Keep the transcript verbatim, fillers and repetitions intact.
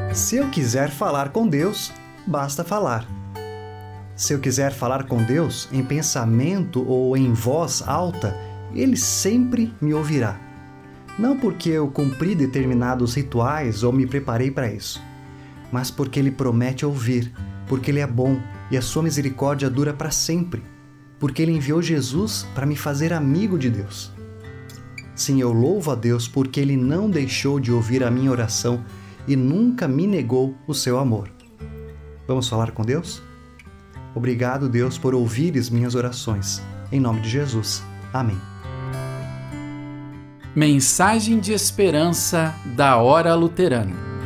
Se eu quiser falar com Deus, basta falar. Se eu quiser falar com Deus em pensamento ou em voz alta, Ele sempre me ouvirá. Não porque eu cumpri determinados rituais ou me preparei para isso, mas porque Ele promete ouvir, porque Ele é bom e a sua misericórdia dura para sempre, porque Ele enviou Jesus para me fazer amigo de Deus. Sim, eu louvo a Deus porque Ele não deixou de ouvir a minha oração e nunca me negou o seu amor. Vamos falar com Deus? Obrigado, Deus, por ouvires minhas orações. Em nome de Jesus. Amém. Mensagem de esperança da Hora Luterana.